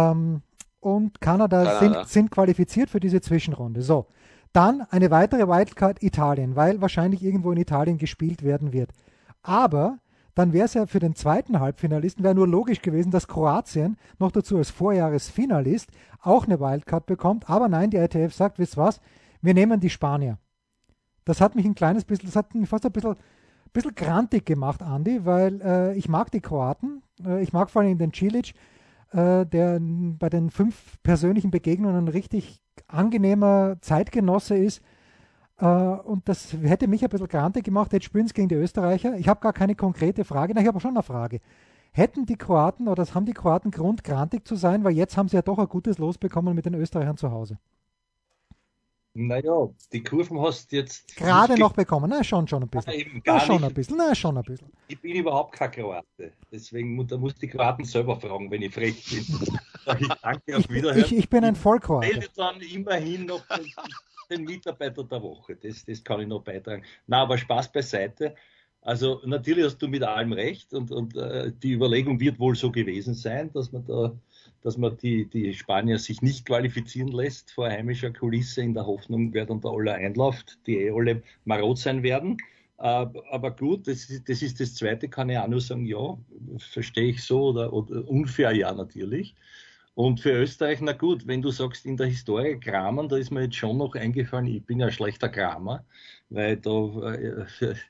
Kanada sind qualifiziert für diese Zwischenrunde. So, dann eine weitere Wildcard Italien, weil wahrscheinlich irgendwo in Italien gespielt werden wird. Aber dann wäre es ja für den zweiten Halbfinalisten wäre nur logisch gewesen, dass Kroatien noch dazu als Vorjahresfinalist auch eine Wildcard bekommt. Aber nein, die ITF sagt, wisst was, wir nehmen die Spanier. Das hat mich fast ein bisschen grantig gemacht, Andi, weil ich mag die Kroaten. Ich mag vor allem den Cilic, der bei den 5 persönlichen Begegnungen ein richtig angenehmer Zeitgenosse ist. Und das hätte mich ein bisschen grantig gemacht. Jetzt spielen sie gegen die Österreicher. Ich habe gar keine konkrete Frage. Nein, ich habe aber schon eine Frage. Haben die Kroaten Grund, grantig zu sein? Weil jetzt haben sie ja doch ein gutes Los bekommen mit den Österreichern zu Hause. Naja, die Kurven hast du jetzt gerade noch bekommen. Na, schon ein bisschen. Schon ein bisschen. Ich bin überhaupt kein Kroate. Deswegen da muss die Kroaten selber fragen, wenn ich frech bin. Ich danke, auf Wiederhören. Ich bin ein Vollkroate. Ich melde dann immerhin noch den Mitarbeiter der Woche. Das kann ich noch beitragen. Na, aber Spaß beiseite. Also natürlich hast du mit allem recht, und die Überlegung wird wohl so gewesen sein, dass man die Spanier sich nicht qualifizieren lässt vor heimischer Kulisse, in der Hoffnung, wer dann da alle einläuft, die alle marot sein werden. Aber gut, das ist das Zweite, kann ich auch nur sagen, ja, verstehe ich so, oder unfair, ja, natürlich. Und für Österreich, na gut, wenn du sagst, in der Historie kramen, da ist mir jetzt schon noch eingefallen, ich bin ja ein schlechter Kramer, weil da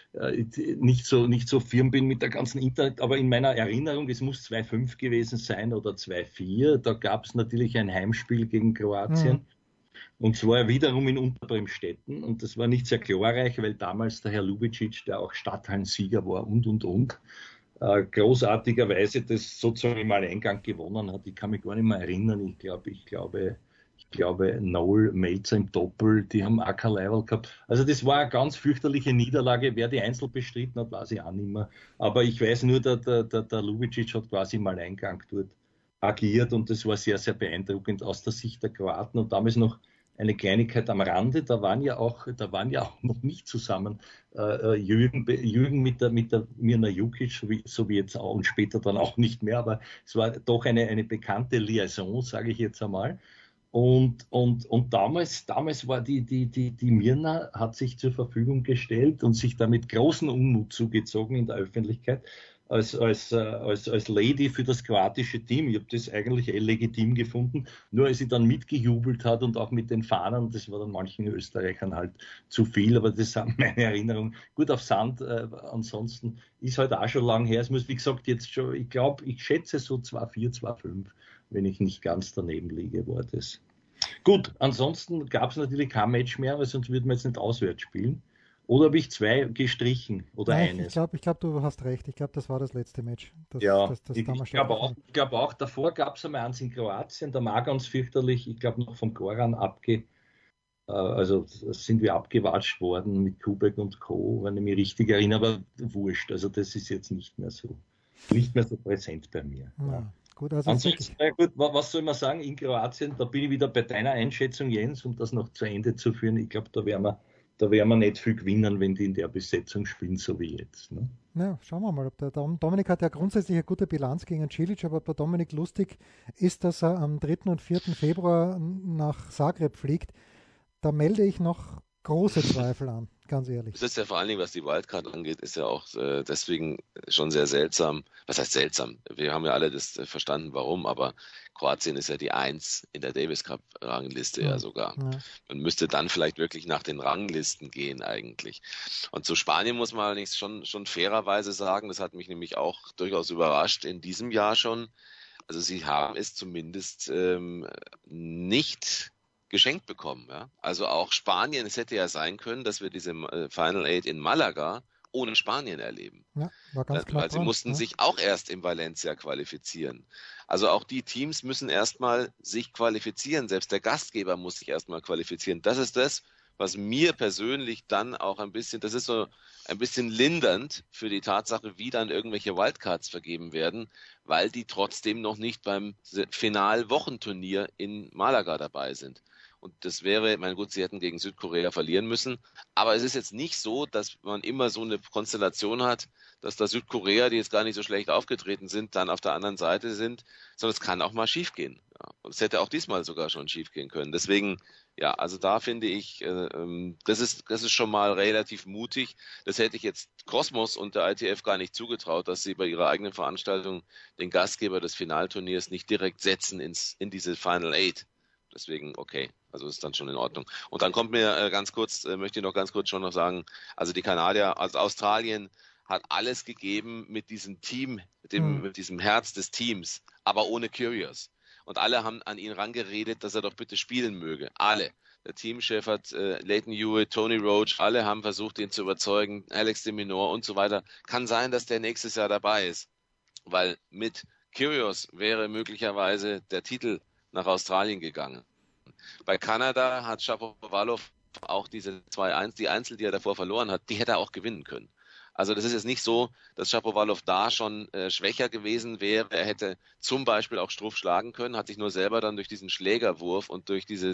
nicht so firm bin mit der ganzen Internet, aber in meiner Erinnerung, es muss 2-5 gewesen sein oder 2-4. Da gab es natürlich ein Heimspiel gegen Kroatien. Und zwar wiederum in Unterbremstetten. Und das war nicht sehr glorreich, weil damals der Herr Lubicic, der auch Stadthallensieger war und. Großartigerweise das sozusagen im Alleingang gewonnen hat. Ich kann mich gar nicht mehr erinnern. Ich glaube Noel Melzer im Doppel, die haben auch kein Leiberl gehabt. Also das war eine ganz fürchterliche Niederlage. Wer die Einzel bestritten hat, weiß ich auch nicht mehr. Aber ich weiß nur, der Lubicic hat quasi im Alleingang dort agiert und das war sehr, sehr beeindruckend aus der Sicht der Kroaten. Und damals noch eine Kleinigkeit am Rande, da waren ja auch noch nicht zusammen Jürgen mit der Mirna Jukic, so wie jetzt auch und später dann auch nicht mehr, aber es war doch eine bekannte Liaison, sage ich jetzt einmal. Und damals war die Mirna hat sich zur Verfügung gestellt und sich damit großen Unmut zugezogen in der Öffentlichkeit als Lady für das kroatische Team. Ich habe das eigentlich legitim gefunden, nur als sie dann mitgejubelt hat und auch mit den Fahnen, das war dann manchen Österreichern halt zu viel, aber das sind meine Erinnerungen. Gut auf Sand, ansonsten ist halt auch schon lang her. Es muss, wie gesagt, jetzt schon, ich schätze so 2-4, 2-5, wenn ich nicht ganz daneben liege, war das. Gut, ansonsten gab es natürlich kein Match mehr, weil sonst würden wir jetzt nicht auswärts spielen. Oder habe ich 2 gestrichen oder Nein, eines? Ich glaube, du hast recht. Ich glaube, das war das letzte Match. Ich glaube auch, davor gab es einmal eins in Kroatien, da war ganz fürchterlich, ich glaube noch vom Goran also sind wir abgewatscht worden mit Kubek und Co., wenn ich mich richtig erinnere, aber wurscht. Also das ist jetzt nicht mehr so präsent bei mir. Ja. Gut, also ansonsten, gut, was soll man sagen, in Kroatien, da bin ich wieder bei deiner Einschätzung, Jens, um das noch zu Ende zu führen. Ich glaube, da werden wir nicht viel gewinnen, wenn die in der Besetzung spielen, so wie jetzt. Ne? Ja, schauen wir mal. Ob der Dominik hat ja grundsätzlich eine gute Bilanz gegen Cilic, aber ob der Dominik lustig ist, dass er am 3. und 4. Februar nach Zagreb fliegt, da melde ich noch große Zweifel an, ganz ehrlich. Das ist ja vor allen Dingen, was die Wildcard angeht, ist ja auch deswegen schon sehr seltsam. Was heißt seltsam? Wir haben ja alle das verstanden, warum, aber Kroatien ist ja die 1 in der Davis Cup Rangliste ja sogar. Ja. Man müsste dann vielleicht wirklich nach den Ranglisten gehen eigentlich. Und zu Spanien muss man allerdings schon fairerweise sagen, das hat mich nämlich auch durchaus überrascht in diesem Jahr schon. Also sie haben es zumindest nicht geschenkt bekommen. Ja? Also auch Spanien, es hätte ja sein können, dass wir diese Final 8 in Malaga ohne Spanien erleben. Ja, war ganz klar. Weil sie mussten sich auch erst in Valencia qualifizieren. Also auch die Teams müssen erstmal sich qualifizieren. Selbst der Gastgeber muss sich erstmal qualifizieren. Das ist das, was mir persönlich dann auch das ist so ein bisschen lindernd für die Tatsache, wie dann irgendwelche Wildcards vergeben werden, weil die trotzdem noch nicht beim Final-Wochenturnier in Malaga dabei sind. Und das wäre, gut, sie hätten gegen Südkorea verlieren müssen. Aber es ist jetzt nicht so, dass man immer so eine Konstellation hat, dass da Südkorea, die jetzt gar nicht so schlecht aufgetreten sind, dann auf der anderen Seite sind, sondern es kann auch mal schiefgehen. Ja. Und es hätte auch diesmal sogar schon schiefgehen können. Deswegen, ja, also da finde ich, das ist schon mal relativ mutig. Das hätte ich jetzt Cosmos und der ITF gar nicht zugetraut, dass sie bei ihrer eigenen Veranstaltung den Gastgeber des Finalturniers nicht direkt setzen in diese Final 8. Deswegen, okay, also ist dann schon in Ordnung. Und dann kommt mir möchte ich noch ganz kurz schon noch sagen, also die Kanadier, also Australien hat alles gegeben mit diesem Team, mit diesem Herz des Teams, aber ohne Kyrgios. Und alle haben an ihn rangeredet, dass er doch bitte spielen möge. Alle. Der Teamchef hat Lleyton Hewitt, Tony Roach, alle haben versucht, ihn zu überzeugen, Alex de Minaur und so weiter. Kann sein, dass der nächstes Jahr dabei ist, weil mit Kyrgios wäre möglicherweise der Titel nach Australien gegangen. Bei Kanada hat Shapovalov auch diese 2-1, die Einzel, die er davor verloren hat, die hätte er auch gewinnen können. Also das ist jetzt nicht so, dass Shapovalov da schon schwächer gewesen wäre. Er hätte zum Beispiel auch Struff schlagen können, hat sich nur selber dann durch diesen Schlägerwurf und durch diese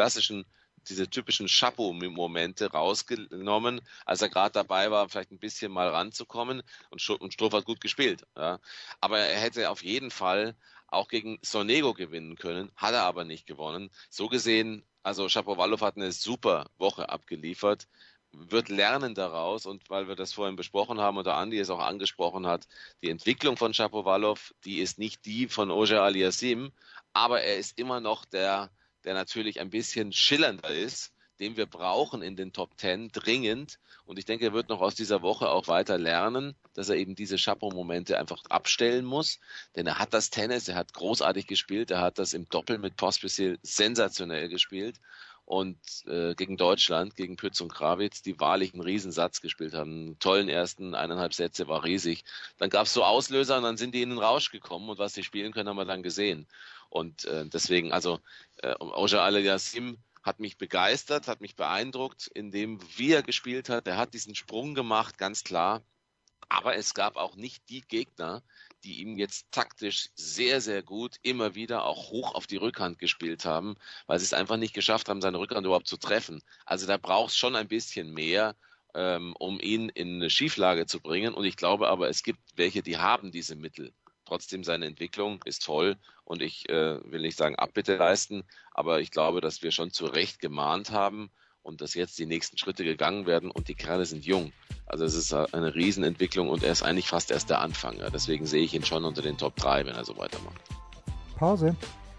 typischen Chapeau-Momente rausgenommen, als er gerade dabei war, vielleicht ein bisschen mal ranzukommen, und Struff hat gut gespielt. Ja. Aber er hätte auf jeden Fall auch gegen Sonego gewinnen können, hat er aber nicht gewonnen. So gesehen, also Shapovalov hat eine super Woche abgeliefert, wird lernen daraus, und weil wir das vorhin besprochen haben und der Andi es auch angesprochen hat, die Entwicklung von Shapovalov, die ist nicht die von Auger Aliassime, aber er ist immer noch der natürlich ein bisschen schillernder ist, den wir brauchen in den Top 10 dringend. Und ich denke, er wird noch aus dieser Woche auch weiter lernen, dass er eben diese Chapeau-Momente einfach abstellen muss. Denn er hat das Tennis, er hat großartig gespielt, er hat das im Doppel mit Pospisil sensationell gespielt. Und gegen Deutschland, gegen Pütz und Krawitz, die wahrlich einen Riesensatz gespielt haben. Einen tollen ersten 1,5 Sätze, war riesig. Dann gab es so Auslöser und dann sind die in den Rausch gekommen und was sie spielen können, haben wir dann gesehen. Und deswegen, also Auger Aliassime hat mich begeistert, hat mich beeindruckt, in dem, wie er gespielt hat. Er hat diesen Sprung gemacht, ganz klar. Aber es gab auch nicht die Gegner, die ihm jetzt taktisch sehr, sehr gut immer wieder auch hoch auf die Rückhand gespielt haben, weil sie es einfach nicht geschafft haben, seine Rückhand überhaupt zu treffen. Also da braucht es schon ein bisschen mehr, um ihn in eine Schieflage zu bringen. Und ich glaube aber, es gibt welche, die haben diese Mittel. Trotzdem, seine Entwicklung ist toll und ich will nicht sagen Abbitte leisten, aber ich glaube, dass wir schon zu Recht gemahnt haben und dass jetzt die nächsten Schritte gegangen werden und die Kerle sind jung. Also es ist eine Riesenentwicklung und er ist eigentlich fast erst der Anfang. Ja. Deswegen sehe ich ihn schon unter den Top 3, wenn er so weitermacht. Pause.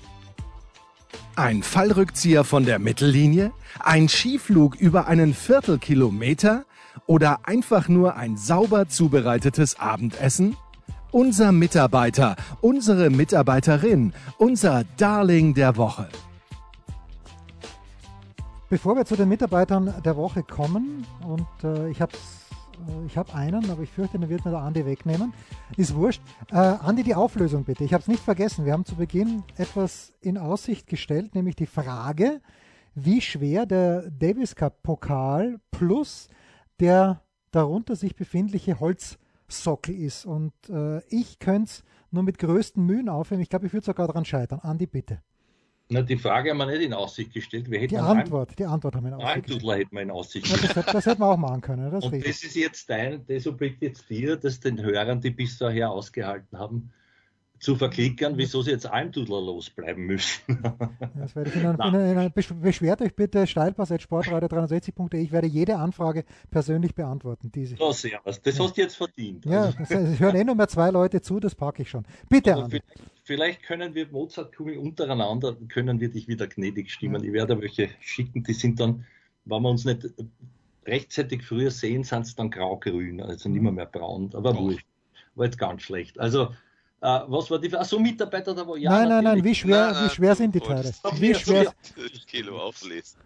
Ein Fallrückzieher von der Mittellinie? Ein Skiflug über einen Viertelkilometer? Oder einfach nur ein sauber zubereitetes Abendessen? Unser Mitarbeiter, unsere Mitarbeiterin, unser Darling der Woche. Bevor wir zu den Mitarbeitern der Woche kommen, und ich habe einen, aber ich fürchte, den wird mir der Andi wegnehmen. Ist wurscht. Andi, die Auflösung bitte. Ich habe es nicht vergessen. Wir haben zu Beginn etwas in Aussicht gestellt, nämlich die Frage, wie schwer der Davis Cup Pokal plus der darunter sich befindliche Holzsockel ist. Und ich könnte es nur mit größten Mühen aufheben. Ich glaube, ich würde sogar daran scheitern. Andi, bitte. Na, die Frage haben wir nicht in Aussicht gestellt. Die Antwort haben wir in Aussicht gestellt. Almdudler hätten wir in Aussicht gestellt. Das hätten wir auch machen können. Das ist jetzt das obliegt jetzt dir, das den Hörern, die bis daher ausgehalten haben, zu verklickern, wieso sie jetzt Almdudler losbleiben müssen. Das werde ich Ihnen beschwert euch bitte, steilpass@sportradio360.de. Ich werde jede Anfrage persönlich beantworten. So, servus. Das hast du jetzt verdient. Ja, es hören nur mehr 2 Leute zu, das packe ich schon. Bitte, Andi. Vielleicht können wir Mozartkugel untereinander, können wir dich wieder gnädig stimmen. Ich werde welche schicken, die sind dann, wenn wir uns nicht rechtzeitig früher sehen, sind es dann grau-grün, also nicht mehr braun, aber wurscht. War jetzt ganz schlecht. Also, was war die Frage? Achso, Mitarbeiter da wo? Ja, nein, wie schwer sind die Teile? Wie schwer? Kilo auflesen.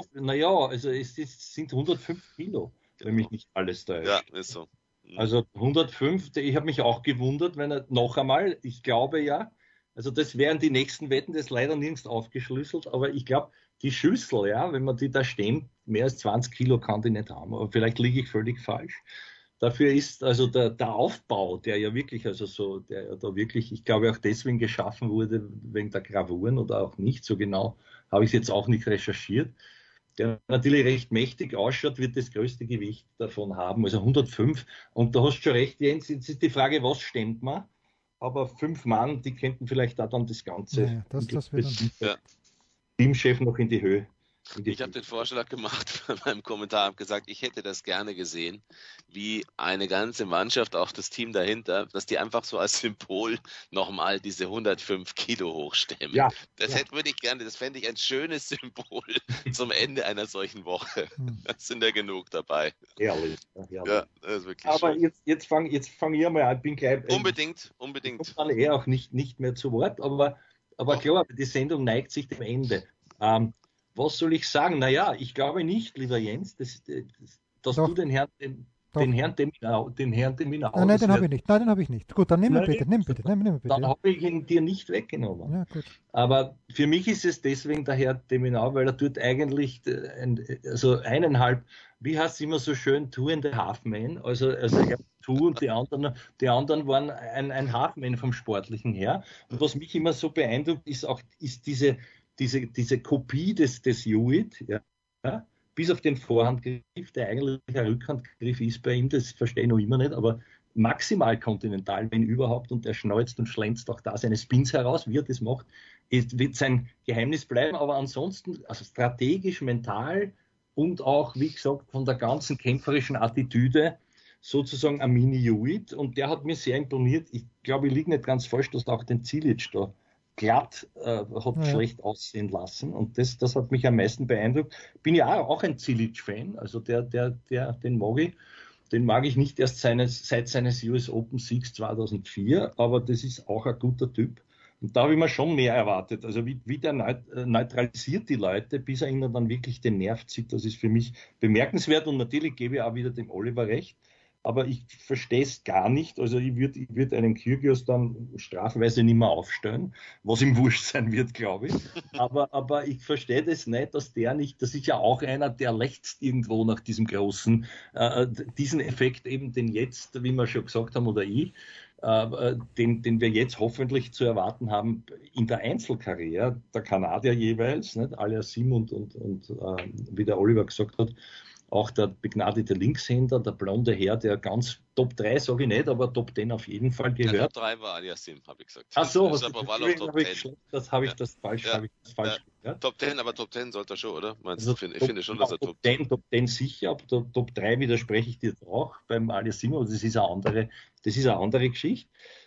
Also es sind 105 Kilo, wenn mich nicht alles täuscht. Ja, ist so. Also 105, ich habe mich auch gewundert, wenn er noch einmal, ich glaube ja, also das wären die nächsten Wetten, das ist leider nirgends aufgeschlüsselt, aber ich glaube, die Schüssel, ja, wenn man die da stemmt, mehr als 20 Kilo kann die nicht haben, aber vielleicht liege ich völlig falsch. Dafür ist also der Aufbau, der ja wirklich, also so, der ja da wirklich, ich glaube auch deswegen geschaffen wurde, wegen der Gravuren oder auch nicht, so genau habe ich es jetzt auch nicht recherchiert, der natürlich recht mächtig ausschaut, wird das größte Gewicht davon haben, also 105. Und da hast du schon recht, Jens, jetzt ist die Frage, was stemmt man? Aber 5 Mann, die könnten vielleicht da dann das Ganze, das wird dann. Teamchef noch in die Höhe. Ich habe den Vorschlag gemacht bei meinem Kommentar, habe gesagt, ich hätte das gerne gesehen, wie eine ganze Mannschaft, auch das Team dahinter, dass die einfach so als Symbol nochmal diese 105 Kilo hochstemmen. Ja, würde ich gerne, das fände ich ein schönes Symbol zum Ende einer solchen Woche. Da sind ja genug dabei. Herrlich. Ja, das ist wirklich aber schön. jetzt fang ich mal an, ich bin gleich... Unbedingt. Ich komme dann auch nicht mehr zu Wort, aber klar, die Sendung neigt sich dem Ende. Was soll ich sagen? Naja, ich glaube nicht, lieber Jens, dass du den Herrn Deminau... Nein, den habe ich nicht. Gut, dann nimm bitte. Dann habe ich ihn dir nicht weggenommen. Ja, gut. Aber für mich ist es deswegen der Herr Deminau, weil er tut eigentlich eineinhalb, wie heißt es immer so schön, Two and a Half Men, also er Two und die anderen waren ein Halfman vom Sportlichen her. Und was mich immer so beeindruckt, ist diese Kopie des Hewitt, ja, bis auf den Vorhandgriff, der eigentlich ein Rückhandgriff ist bei ihm, das verstehe ich noch immer nicht, aber maximal kontinental, wenn überhaupt, und er schneuzt und schlänzt auch da seine Spins heraus, wie er das macht, wird sein Geheimnis bleiben, aber ansonsten, also strategisch, mental und auch, wie gesagt, von der ganzen kämpferischen Attitüde sozusagen ein Mini-Hewitt, und der hat mir sehr imponiert. Ich glaube, ich liege nicht ganz falsch, dass du auch den Cilic da glatt, hat schlecht aussehen lassen. Und das hat mich am meisten beeindruckt. Bin ja auch ein Cilic-Fan, also den mag ich. Den mag ich nicht erst seit seines US Open Siegs 2004, aber das ist auch ein guter Typ. Und da habe ich mir schon mehr erwartet. Also wie der neutralisiert die Leute, bis er ihnen dann wirklich den Nerv zieht, das ist für mich bemerkenswert. Und natürlich gebe ich auch wieder dem Oliver recht. Aber ich verstehe es gar nicht. Also ich würd einen Kyrgios dann strafweise nicht mehr aufstellen, was ihm wurscht sein wird, glaube ich. Aber ich verstehe das nicht, dass der nicht, das ist ja auch einer, der lechzt irgendwo nach diesem großen, diesen Effekt eben, den jetzt, wie wir schon gesagt haben, oder ich, den wir jetzt hoffentlich zu erwarten haben in der Einzelkarriere, der Kanadier jeweils, nicht? Aliassime und wie der Oliver gesagt hat, auch der begnadete Linkshänder, der blonde Herr, der ganz Top 3, sage ich nicht, aber Top 10 auf jeden Fall gehört. Ja, Top 3 war Aliassime, habe ich gesagt. Ach so, das habe ich das falsch gehört. Top 10, aber Top 10 sollte er schon, oder? Meinst du? Ich finde schon, dass er Top 10 sicher, aber Top 3 widerspreche ich dir auch beim Aliassime, aber das ist eine andere Geschichte.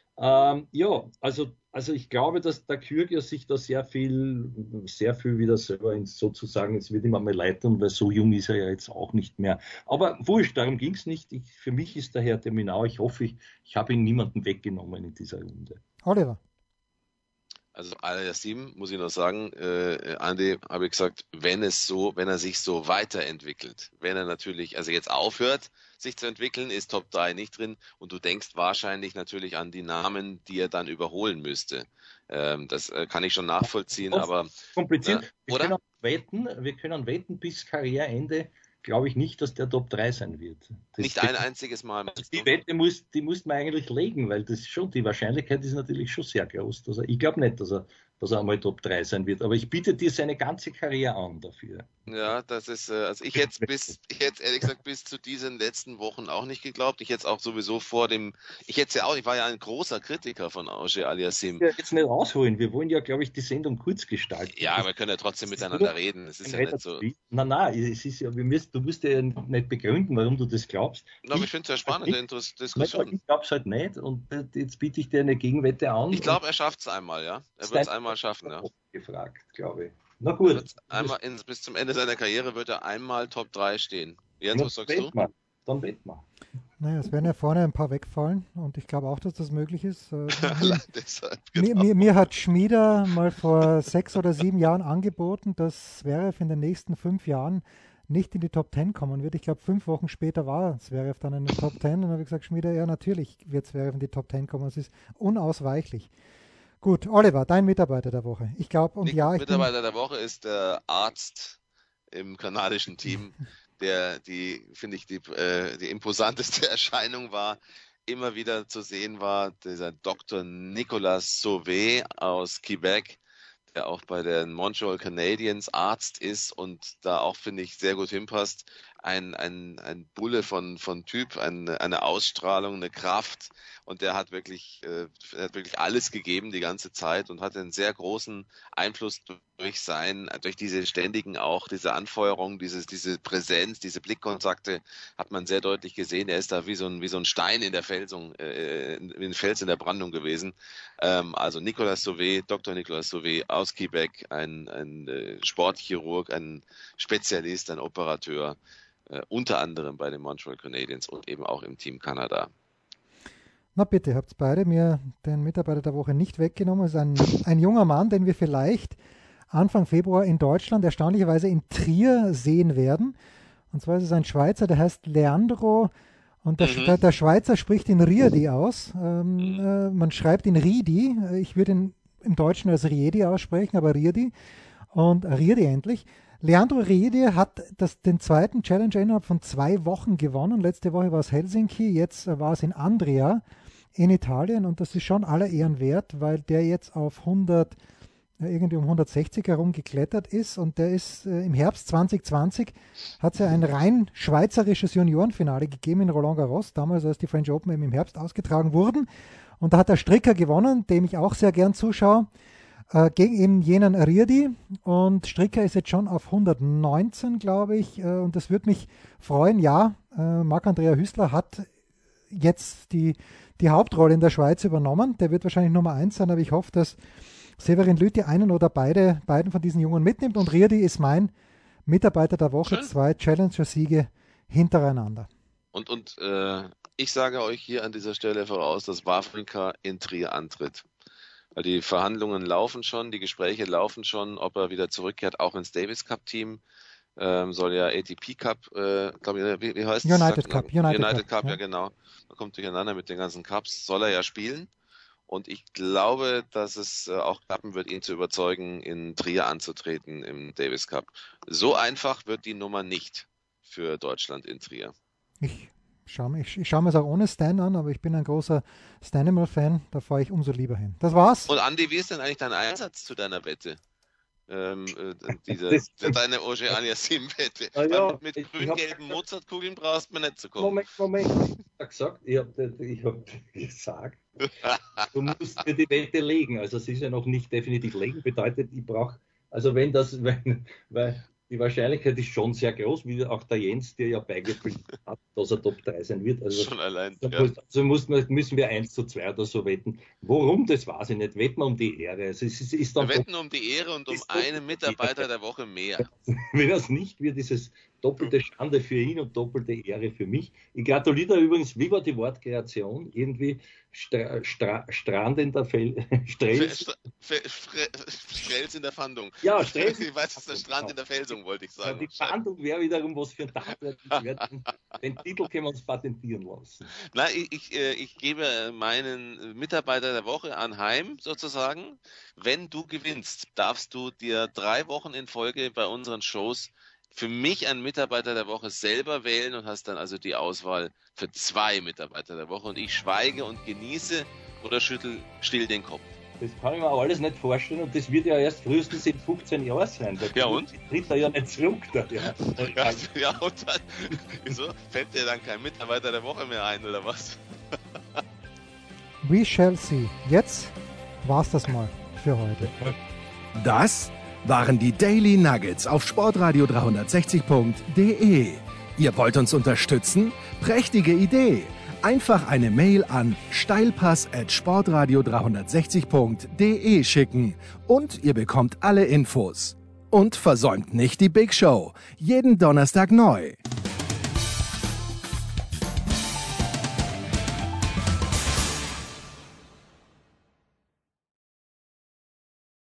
Also ich glaube, dass der Kyrgios sich da sehr viel wieder selber sozusagen, es wird ihm einmal leid tun, weil so jung ist er ja jetzt auch nicht mehr. Aber wurscht, darum ging es nicht. Für mich ist der Herr Terminau, ich hoffe, ich habe ihn niemanden weggenommen in dieser Runde. Oliver. Also Aliassime, muss ich noch sagen, Andi, habe ich gesagt, wenn er sich so weiterentwickelt, wenn er natürlich, also jetzt aufhört, sich zu entwickeln, ist Top 3 nicht drin und du denkst wahrscheinlich natürlich an die Namen, die er dann überholen müsste. Das kann ich schon nachvollziehen, aber... Kompliziert. Wir können wetten bis Karriereende, glaube ich nicht, dass der Top 3 sein wird. Nicht ein einziges Mal. Die Wette muss man eigentlich legen, weil das schon, die Wahrscheinlichkeit ist natürlich schon sehr groß. Ich glaube nicht, dass er einmal Top 3 sein wird, aber ich biete dir seine ganze Karriere an dafür. Ja, das ist, also ich hätte ehrlich gesagt bis zu diesen letzten Wochen auch nicht geglaubt. Ich hätte es auch sowieso ich war ja ein großer Kritiker von Auger Aliassime. Ja, jetzt nicht rausholen, wir wollen ja, glaube ich, die Sendung kurz gestalten. Ja, wir können ja trotzdem miteinander reden. Es ist ja nicht so. Nein, es ist ja, du musst ja nicht begründen, warum du das glaubst. Aber ich finde es ja spannend, Diskussion. Ich glaube es halt nicht und jetzt biete ich dir eine Gegenwette an. Ich glaube, er schafft es einmal, ja. Er wird es einmal schaffen, ja. Gefragt, glaube ich. Na gut. Bis zum Ende seiner Karriere wird er einmal Top 3 stehen. Jens, was sagst du? Dann wetten wir. Naja, es werden ja vorne ein paar wegfallen und ich glaube auch, dass das möglich ist. Genau. Mir hat Schmieder mal vor 6 oder 7 Jahren angeboten, dass Zverev in den nächsten 5 Jahren nicht in die Top 10 kommen wird. Ich glaube, 5 Wochen später war Zverev dann in der Top 10 und dann habe ich gesagt, Schmieder, ja natürlich wird Zverev in die Top 10 kommen. Es ist unausweichlich. Gut, Oliver, dein Mitarbeiter der Woche. Ich glaube, Mitarbeiter der Woche ist der Arzt im kanadischen Team, der die imposanteste Erscheinung war, immer wieder zu sehen war, dieser Dr. Nicolas Sauvé aus Quebec, der auch bei den Montreal Canadiens Arzt ist und da auch, finde ich, sehr gut hinpasst. Ein Bulle von Typ, eine Ausstrahlung, eine Kraft und der hat wirklich alles gegeben die ganze Zeit und hat einen sehr großen Einfluss durch diese ständigen auch, diese Anfeuerung, diese Präsenz, diese Blickkontakte hat man sehr deutlich gesehen. Er ist da wie so ein Stein in der Felsung, wie ein Fels in der Brandung gewesen. Also Dr. Nicolas Sauvé aus Quebec, ein Sportchirurg, ein Spezialist, ein Operateur, unter anderem bei den Montreal Canadiens und eben auch im Team Kanada. Na bitte, habt beide mir den Mitarbeiter der Woche nicht weggenommen. Es ist ein junger Mann, den wir vielleicht Anfang Februar in Deutschland erstaunlicherweise in Trier sehen werden. Und zwar ist es ein Schweizer, der heißt Leandro und der Schweizer spricht ihn Riedi aus. Man schreibt ihn Riedi. Ich würde ihn im Deutschen als Riedi aussprechen, aber Riedi. Und Riedi endlich. Leandro Riedi hat den zweiten Challenger innerhalb von 2 Wochen gewonnen. Letzte Woche war es Helsinki, jetzt war es in Andria in Italien und das ist schon aller Ehren wert, weil der jetzt auf irgendwie um 160 herum geklettert ist und der ist im Herbst 2020 hat es ja ein rein schweizerisches Juniorenfinale gegeben in Roland Garros, damals als die French Open eben im Herbst ausgetragen wurden und da hat der Stricker gewonnen, dem ich auch sehr gern zuschaue. Gegen eben jenen Riedi und Stricker ist jetzt schon auf 119, glaube ich, und das würde mich freuen. Ja, Marc-Andrea Hüßler hat jetzt die Hauptrolle in der Schweiz übernommen. Der wird wahrscheinlich Nummer 1 sein, aber ich hoffe, dass Severin Lüthi einen oder beiden von diesen Jungen mitnimmt. Und Riedi ist mein Mitarbeiter der Woche. Schön. 2 Challenger-Siege hintereinander. Und ich sage euch hier an dieser Stelle voraus, dass Wawrinka in Trier antritt. Weil die Verhandlungen laufen schon, die Gespräche laufen schon, ob er wieder zurückkehrt, auch ins Davis Cup Team. Soll ja ATP Cup, glaube ich, wie heißt es? United Cup. United Cup, ja genau. Da kommt durcheinander mit den ganzen Cups, soll er ja spielen. Und ich glaube, dass es auch klappen wird, ihn zu überzeugen, in Trier anzutreten im Davis Cup. So einfach wird die Nummer nicht für Deutschland in Trier. Ich schaue mir es auch ohne Stan an, aber ich bin ein großer Stanimal-Fan, da fahre ich umso lieber hin. Das war's. Und Andi, wie ist denn eigentlich dein Einsatz zu deiner Wette? Deine Oceania Sim-Wette. Ja, mit grün-gelben Mozartkugeln brauchst du mir nicht zu kommen. Moment. Ich hab gesagt, du musst mir die Wette legen. Also es ist ja noch nicht definitiv legen, bedeutet, ich brauche, also weil die Wahrscheinlichkeit ist schon sehr groß, wie auch der Jens dir ja beigepflichtet hat, dass er Top 3 sein wird. Also schon allein. Also müssen wir 1:2 oder so wetten. Worum, das weiß ich nicht. Wetten wir um die Ehre. Also wir wetten um die Ehre und um einen Mitarbeiter der Woche mehr. Wenn das nicht wird, ist es doppelte Schande für ihn und doppelte Ehre für mich. Ich gratuliere übrigens, wie war die Wortkreation? Irgendwie strandender Strels in der Fandung. Ja, Strels. Ich weiß, das ist der Strand in der Felsung, wollte ich sagen. Ja, die Fandung wäre wiederum was für ein Tag. Den Titel können wir uns patentieren lassen. Nein, ich gebe meinen Mitarbeiter der Woche anheim, sozusagen. Wenn du gewinnst, darfst du dir 3 Wochen in Folge bei unseren Shows für mich einen Mitarbeiter der Woche selber wählen und hast dann also die Auswahl für 2 Mitarbeiter der Woche. Und ich schweige und genieße oder schüttel still den Kopf. Das kann ich mir alles nicht vorstellen und das wird ja erst frühestens in 15 Jahren sein. Ja und? Tritt er ja nicht zurück. Ja, und dann, wieso? Fällt dir dann kein Mitarbeiter der Woche mehr ein, oder was? We shall see. Jetzt war's das mal für heute. Das waren die Daily Nuggets auf sportradio360.de. Ihr wollt uns unterstützen? Prächtige Idee! Einfach eine Mail an steilpass@sportradio360.de schicken und ihr bekommt alle Infos. Und versäumt nicht die Big Show. Jeden Donnerstag neu.